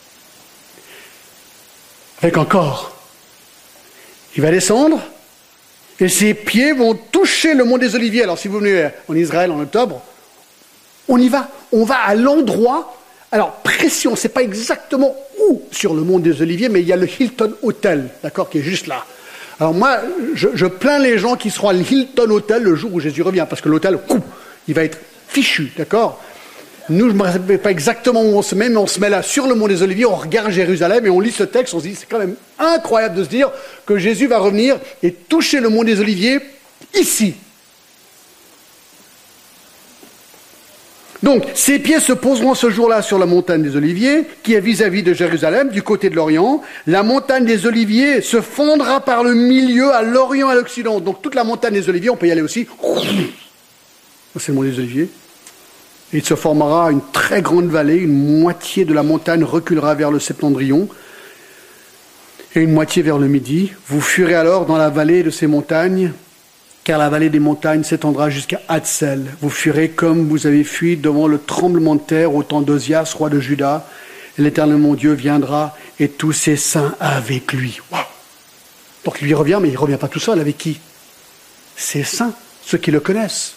avec un corps. Il va descendre et ses pieds vont toucher le mont des Oliviers. Alors si vous venez en Israël en octobre, on y va, on va à l'endroit, alors précis, on ne sait pas exactement où sur le mont des Oliviers, mais il y a le Hilton Hotel, d'accord, qui est juste là. Alors moi, je, je plains les gens qui seront à l'Hilton Hotel le jour où Jésus revient, parce que l'hôtel, coup, il va être fichu, d'accord. Nous, je ne me rappelle pas exactement où on se met, mais on se met là sur le mont des Oliviers, on regarde Jérusalem et on lit ce texte, on se dit, c'est quand même incroyable de se dire que Jésus va revenir et toucher le mont des Oliviers ici. Donc, ses pieds se poseront ce jour-là sur la montagne des Oliviers, qui est vis-à-vis de Jérusalem, du côté de l'Orient. La montagne des Oliviers se fondra par le milieu à l'Orient et à l'Occident. Donc, toute la montagne des Oliviers, on peut y aller aussi. C'est le mont des Oliviers. Et il se formera une très grande vallée, une moitié de la montagne reculera vers le septentrion et une moitié vers le midi. Vous fuirez alors dans la vallée de ces montagnes, car la vallée des montagnes s'étendra jusqu'à Hatsel. Vous fuirez comme vous avez fui devant le tremblement de terre au temps d'Ozias, roi de Juda. Et l'Éternel mon Dieu viendra et tous ses saints avec lui. Wow. Donc lui revient, mais il ne revient pas tout seul. Avec qui? Ses saints, ceux qui le connaissent.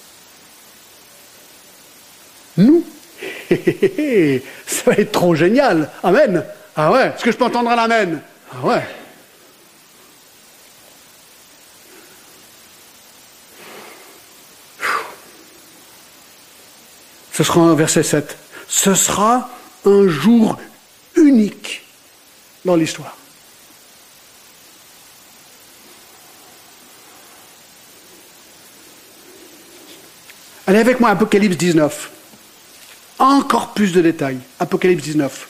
Nous. Ça va être trop génial. Amen. Ah ouais. Est-ce que je peux entendre un amen? Ah ouais. Ce sera un verset sept. Ce sera un jour unique dans l'histoire. Allez avec moi, Apocalypse dix-neuf. Encore plus de détails. Apocalypse dix-neuf.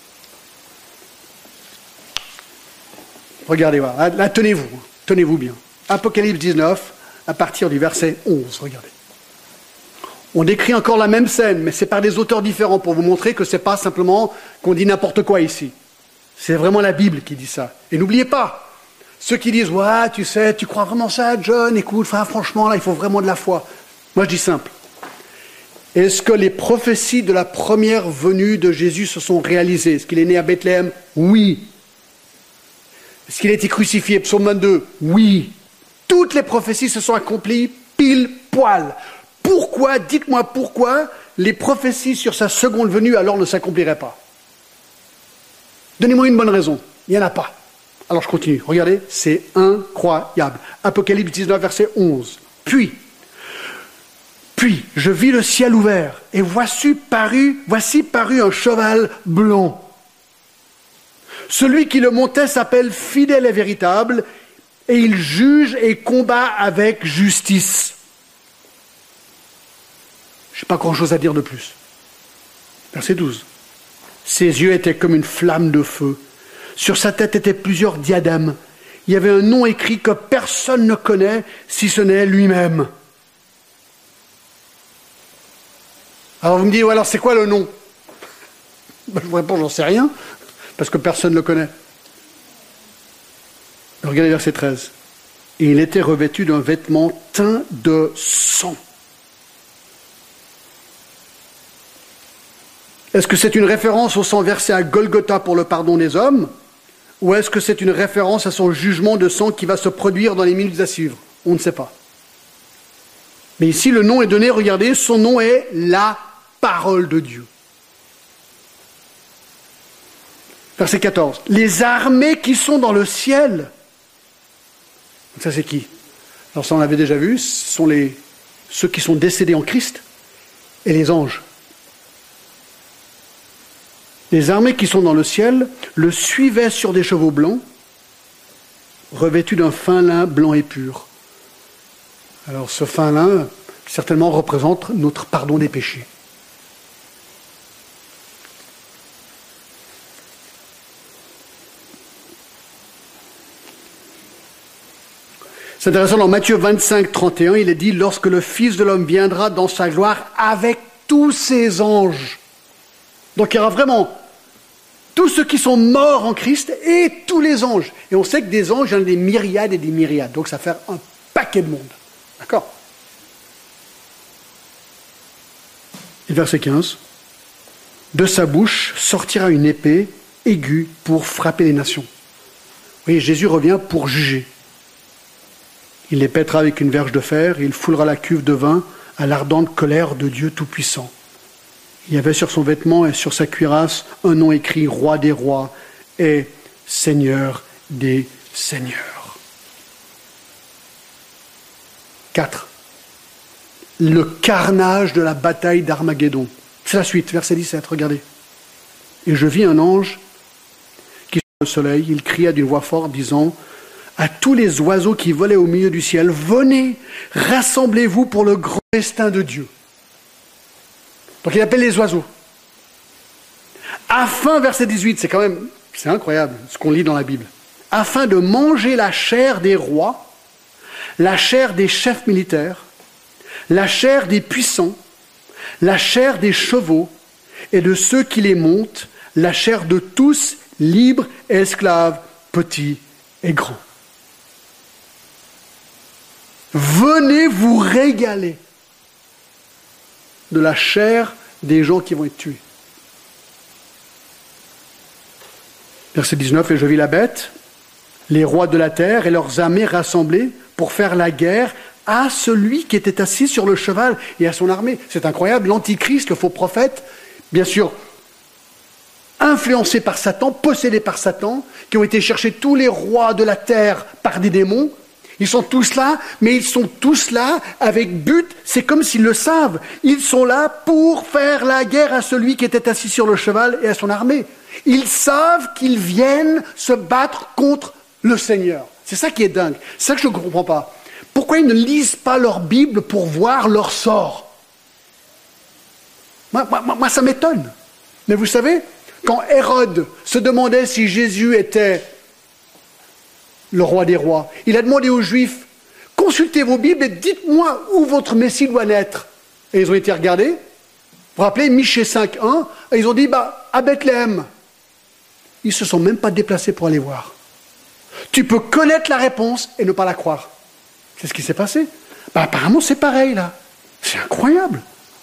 Regardez, voilà. Là, tenez-vous. Tenez-vous bien. Apocalypse dix-neuf, à partir du verset onze. Regardez. On décrit encore la même scène, mais c'est par des auteurs différents pour vous montrer que ce n'est pas simplement qu'on dit n'importe quoi ici. C'est vraiment la Bible qui dit ça. Et n'oubliez pas, ceux qui disent « Ouais, tu sais, tu crois vraiment ça, John? Écoute, enfin, franchement, là, il faut vraiment de la foi. » Moi, je dis simple. Est-ce que les prophéties de la première venue de Jésus se sont réalisées? Est-ce qu'il est né à Bethléem? Oui. Est-ce qu'il a été crucifié? Psaume vingt-deux? Oui. Toutes les prophéties se sont accomplies pile poil. Pourquoi, dites-moi pourquoi, les prophéties sur sa seconde venue alors ne s'accompliraient pas? Donnez-moi une bonne raison. Il n'y en a pas. Alors je continue. Regardez, c'est incroyable. Apocalypse dix-neuf, verset onze. Puis, puis, je vis le ciel ouvert, et voici paru, voici paru un cheval blanc. Celui qui le montait s'appelle Fidèle et Véritable, et il juge et combat avec justice. Je n'ai pas grand-chose à dire de plus. Verset douze. Ses yeux étaient comme une flamme de feu. Sur sa tête étaient plusieurs diadèmes. Il y avait un nom écrit que personne ne connaît, si ce n'est lui-même. Alors vous me dites, alors c'est quoi le nom? Ben, je vous réponds, j'en sais rien, parce que personne ne le connaît. Regardez verset treize. Et il était revêtu d'un vêtement teint de sang. Est-ce que c'est une référence au sang versé à Golgotha pour le pardon des hommes? Ou est-ce que c'est une référence à son jugement de sang qui va se produire dans les minutes à suivre? On ne sait pas. Mais ici, le nom est donné, regardez, son nom est la parole de Dieu. Verset quatorze. Les armées qui sont dans le ciel. Ça, c'est qui? Alors ça, on l'avait déjà vu, ce sont les, ceux qui sont décédés en Christ et les anges. Les armées qui sont dans le ciel le suivaient sur des chevaux blancs, revêtus d'un fin lin blanc et pur. Alors ce fin lin, certainement, représente notre pardon des péchés. C'est intéressant, dans Matthieu vingt-cinq, trente et un, il est dit « Lorsque le Fils de l'homme viendra dans sa gloire avec tous ses anges. » Donc il y aura vraiment tous ceux qui sont morts en Christ et tous les anges. Et on sait que des anges, il y en a des myriades et des myriades. Donc ça fait un paquet de monde. D'accord? Et verset quinze. De sa bouche sortira une épée aiguë pour frapper les nations. Vous voyez, Jésus revient pour juger. Il les pètera avec une verge de fer et il foulera la cuve de vin à l'ardente colère de Dieu Tout-Puissant. Il y avait sur son vêtement et sur sa cuirasse un nom écrit « Roi des rois » et « Seigneur des seigneurs ». quatre. Le carnage de la bataille d'Armageddon. C'est la suite, verset dix-sept, regardez. « Et je vis un ange qui sur le soleil, il cria d'une voix forte, disant « À tous les oiseaux qui volaient au milieu du ciel, venez, rassemblez-vous pour le grand festin de Dieu. » Donc il appelle les oiseaux. Afin, verset dix-huit, c'est quand même, c'est incroyable ce qu'on lit dans la Bible. Afin de manger la chair des rois, la chair des chefs militaires, la chair des puissants, la chair des chevaux et de ceux qui les montent, la chair de tous, libres et esclaves, petits et grands. Venez vous régaler de la chair des gens qui vont être tués. Verset dix-neuf, et je vis la bête, les rois de la terre et leurs armées rassemblées pour faire la guerre à celui qui était assis sur le cheval et à son armée. C'est incroyable, l'antichrist, le faux prophète, bien sûr, influencé par Satan, possédé par Satan, qui ont été chercher tous les rois de la terre par des démons. Ils sont tous là, mais ils sont tous là avec but, c'est comme s'ils le savent. Ils sont là pour faire la guerre à celui qui était assis sur le cheval et à son armée. Ils savent qu'ils viennent se battre contre le Seigneur. C'est ça qui est dingue. C'est ça que je ne comprends pas. Pourquoi ils ne lisent pas leur Bible pour voir leur sort? Moi, moi, moi ça m'étonne. Mais vous savez, quand Hérode se demandait si Jésus était le roi des rois, il a demandé aux Juifs, consultez vos Bibles et dites-moi où votre Messie doit naître. Et ils ont été regardés. Vous vous rappelez, Michée cinq un, et ils ont dit, bah, à Bethléem. Ils ne se sont même pas déplacés pour aller voir. Tu peux connaître la réponse et ne pas la croire. C'est ce qui s'est passé. Bah, apparemment, c'est pareil, là. C'est incroyable.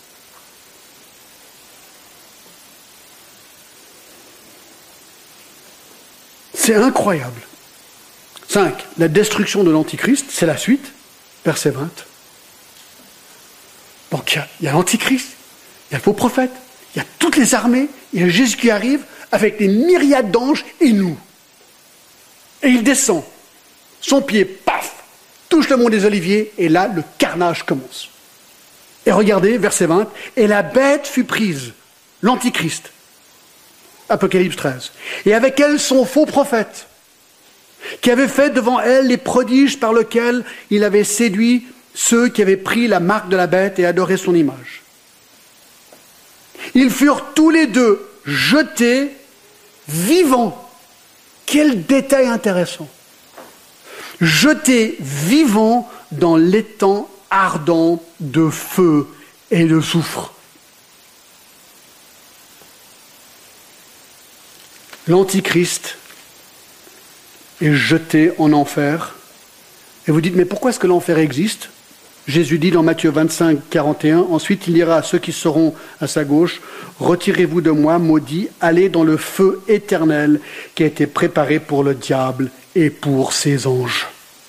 C'est incroyable. cinq. La destruction de l'Antichrist, c'est la suite, verset vingt. Donc, il y a, il y a l'Antichrist, il y a le faux prophète, il y a toutes les armées, il y a Jésus qui arrive avec des myriades d'anges et nous. Et il descend. Son pied, paf, touche le mont des Oliviers, et là, le carnage commence. Et regardez, verset vingt, et la bête fut prise, l'Antichrist, Apocalypse treize, et avec elle son faux prophète, qui avait fait devant elle les prodiges par lesquels il avait séduit ceux qui avaient pris la marque de la bête et adoré son image. Ils furent tous les deux jetés vivants. Quel détail intéressant. Jetés vivants dans l'étang ardent de feu et de soufre. L'Antichrist est jeté en enfer. Et vous dites, mais pourquoi est-ce que l'enfer existe? Jésus dit dans Matthieu vingt-cinq, quarante et un, ensuite il dira à ceux qui seront à sa gauche, retirez-vous de moi, maudits, allez dans le feu éternel qui a été préparé pour le diable et pour ses anges.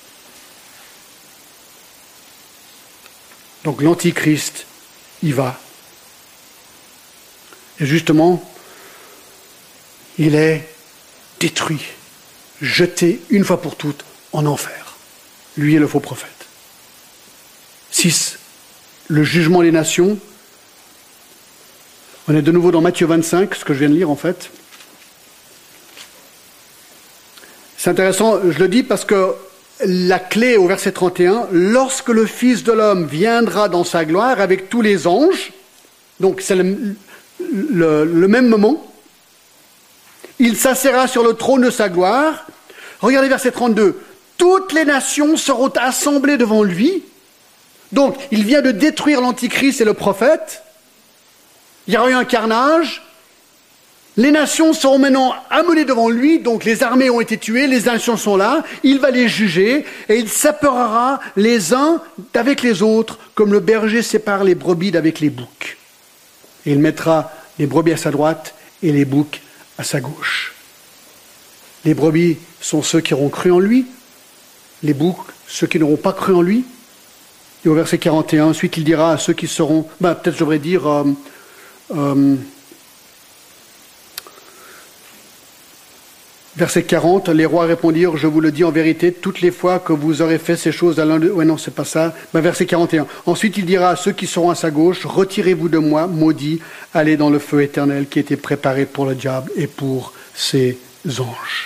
Donc l'Antichrist y va. Et justement, il est détruit, jeté une fois pour toutes en enfer. Lui est le faux prophète. six. Le jugement des nations. On est de nouveau dans Matthieu vingt-cinq, ce que je viens de lire en fait. C'est intéressant, je le dis parce que la clé au verset trente et un, lorsque le Fils de l'homme viendra dans sa gloire avec tous les anges, donc c'est le, le, le même moment, il s'assiera sur le trône de sa gloire. Regardez verset trente-deux, toutes les nations seront assemblées devant lui. Donc, il vient de détruire l'Antichrist et le prophète. Il y aura eu un carnage. Les nations seront maintenant amenées devant lui. Donc, les armées ont été tuées, les nations sont là. Il va les juger et il séparera les uns d'avec les autres, comme le berger sépare les brebis d'avec les boucs. Et il mettra les brebis à sa droite et les boucs à sa gauche. Les brebis sont ceux qui auront cru en lui. Les boucs, ceux qui n'auront pas cru en lui. Et au verset quarante et un, ensuite il dira à ceux qui seront, ben, peut-être je devrais dire, euh, euh, verset quarante, les rois répondirent, je vous le dis en vérité, toutes les fois que vous aurez fait ces choses à l'un de... Ouais non, c'est pas ça. Ben, verset quarante et un, ensuite il dira à ceux qui seront à sa gauche, retirez-vous de moi, maudits, allez dans le feu éternel qui a été préparé pour le diable et pour ses anges.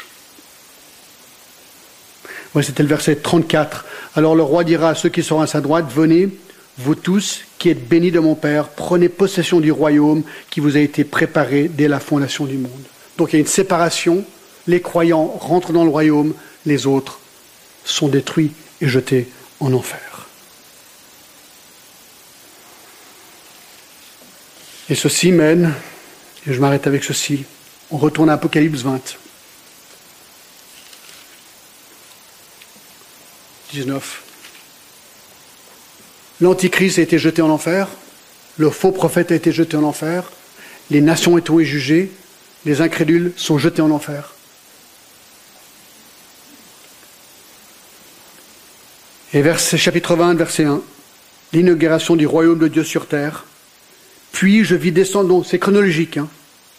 Ouais, c'était le verset trente-quatre. Alors le roi dira à ceux qui seront à sa droite, venez, vous tous qui êtes bénis de mon Père, prenez possession du royaume qui vous a été préparé dès la fondation du monde. Donc il y a une séparation, les croyants rentrent dans le royaume, les autres sont détruits et jetés en enfer. Et ceci mène, et je m'arrête avec ceci, on retourne à Apocalypse vingt. dix-neuf. L'Antichrist a été jeté en enfer, le faux prophète a été jeté en enfer, les nations ont été jugées, les incrédules sont jetés en enfer. Et verset, chapitre vingt, verset un, l'inauguration du royaume de Dieu sur terre. Puis je vis descendre, donc c'est chronologique. Hein.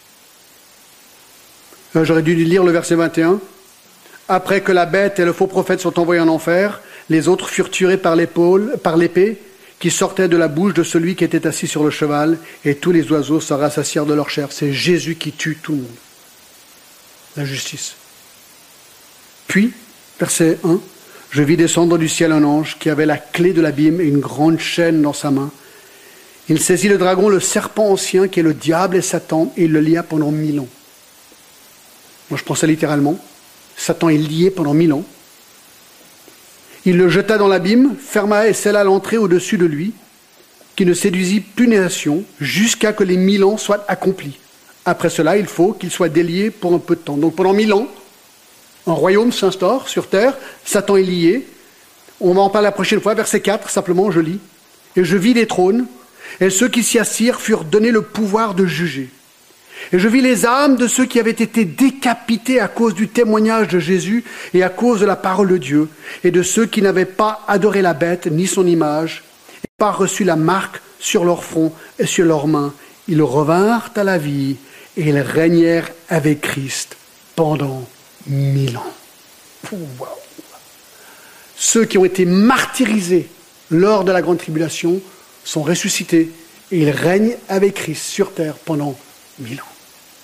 Là, j'aurais dû lire le verset vingt et un. Après que la bête et le faux prophète sont envoyés en enfer, les autres furent tués par l'épaule, par l'épée qui sortait de la bouche de celui qui était assis sur le cheval, et tous les oiseaux se rassasièrent de leur chair. C'est Jésus qui tue tout le monde. La justice. Puis, verset un, je vis descendre du ciel un ange qui avait la clé de l'abîme et une grande chaîne dans sa main. Il saisit le dragon, le serpent ancien, qui est le diable et Satan, et il le lia pendant mille ans. Moi, je prends ça littéralement. Satan est lié pendant mille ans. Il le jeta dans l'abîme, ferma et scella l'entrée au-dessus de lui, qui ne séduisit plus les nations, jusqu'à que les mille ans soient accomplis. Après cela, il faut qu'il soit délié pour un peu de temps. Donc pendant mille ans, un royaume s'instaure sur terre, Satan est lié. On va en parler la prochaine fois, verset quatre, simplement, je lis. Et je vis les trônes, et ceux qui s'y assirent furent donnés le pouvoir de juger. Et je vis les âmes de ceux qui avaient été décapités à cause du témoignage de Jésus et à cause de la parole de Dieu, et de ceux qui n'avaient pas adoré la bête ni son image, et pas reçu la marque sur leur front et sur leurs mains. Ils revinrent à la vie et ils régnèrent avec Christ pendant mille ans. Wow. Ceux qui ont été martyrisés lors de la grande tribulation sont ressuscités et ils règnent avec Christ sur terre pendant mille ans.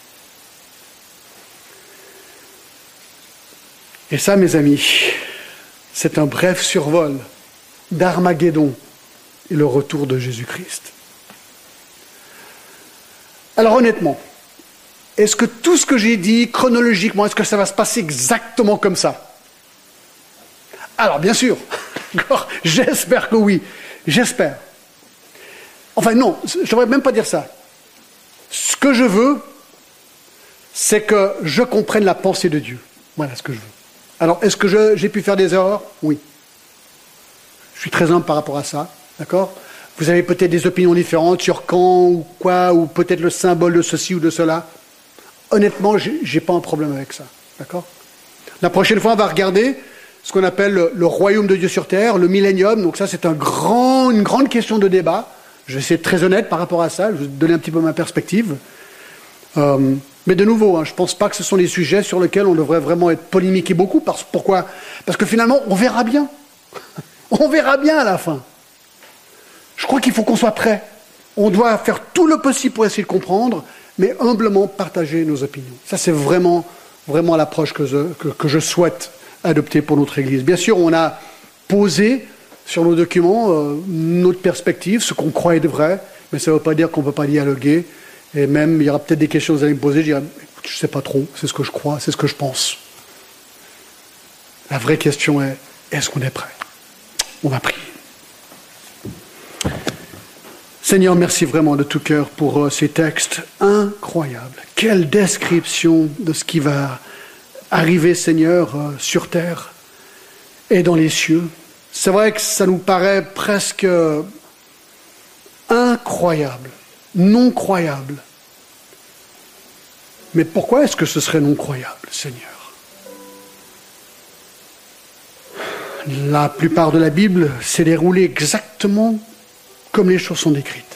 Et ça, mes amis, c'est un bref survol d'Armageddon et le retour de Jésus-Christ. Alors honnêtement, est-ce que tout ce que j'ai dit chronologiquement, est-ce que ça va se passer exactement comme ça? Alors bien sûr, j'espère que oui, j'espère. Enfin non, je ne devrais même pas dire ça. Ce que je veux, c'est que je comprenne la pensée de Dieu. Voilà ce que je veux. Alors, est-ce que je, j'ai pu faire des erreurs? Oui. Je suis très humble par rapport à ça, d'accord? Vous avez peut-être des opinions différentes sur quand ou quoi, ou peut-être le symbole de ceci ou de cela. Honnêtement, je n'ai pas un problème avec ça, d'accord? La prochaine fois, on va regarder ce qu'on appelle le, le royaume de Dieu sur terre, le millénium. Donc ça, c'est un grand, une grande question de débat. Je vais essayer d'être très honnête par rapport à ça, je vais vous donner un petit peu ma perspective. Euh, mais de nouveau, hein, je ne pense pas que ce sont des sujets sur lesquels on devrait vraiment être polémiqué beaucoup. Parce, pourquoi? Parce que finalement, on verra bien. On verra bien à la fin. Je crois qu'il faut qu'on soit prêt. On doit faire tout le possible pour essayer de comprendre, mais humblement partager nos opinions. Ça, c'est vraiment, vraiment l'approche que je, que, que je souhaite adopter pour notre Église. Bien sûr, on a posé sur nos documents euh, notre perspective, ce qu'on croit être vrai, mais ça ne veut pas dire qu'on ne peut pas dialoguer. Et même, il y aura peut-être des questions que vous allez me poser, je dirais, je ne sais pas trop, c'est ce que je crois, c'est ce que je pense. La vraie question est, est-ce qu'on est prêt? On va prier. Seigneur, merci vraiment de tout cœur pour euh, ces textes incroyables. Quelle description de ce qui va arriver, Seigneur, euh, sur terre et dans les cieux. C'est vrai que ça nous paraît presque euh, incroyable, non croyable. Mais pourquoi est-ce que ce serait non croyable, Seigneur? La plupart de la Bible s'est déroulée exactement comme les choses sont décrites.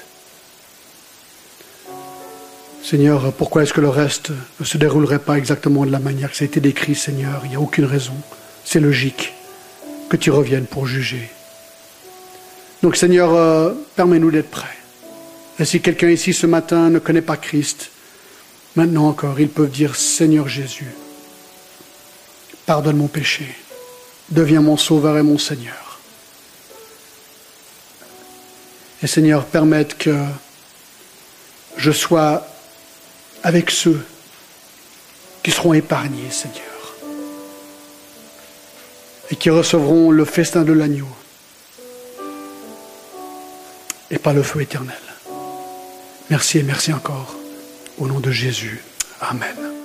Seigneur, pourquoi est-ce que le reste ne se déroulerait pas exactement de la manière que ça a été décrit, Seigneur? Il n'y a aucune raison. C'est logique que tu reviennes pour juger. Donc, Seigneur, euh, permets-nous d'être prêts. Et si quelqu'un ici ce matin ne connaît pas Christ, maintenant encore, ils peuvent dire, Seigneur Jésus, pardonne mon péché, deviens mon sauveur et mon Seigneur. Et Seigneur, permette que je sois avec ceux qui seront épargnés, Seigneur, et qui recevront le festin de l'agneau et pas le feu éternel. Merci et merci encore. Au nom de Jésus. Amen.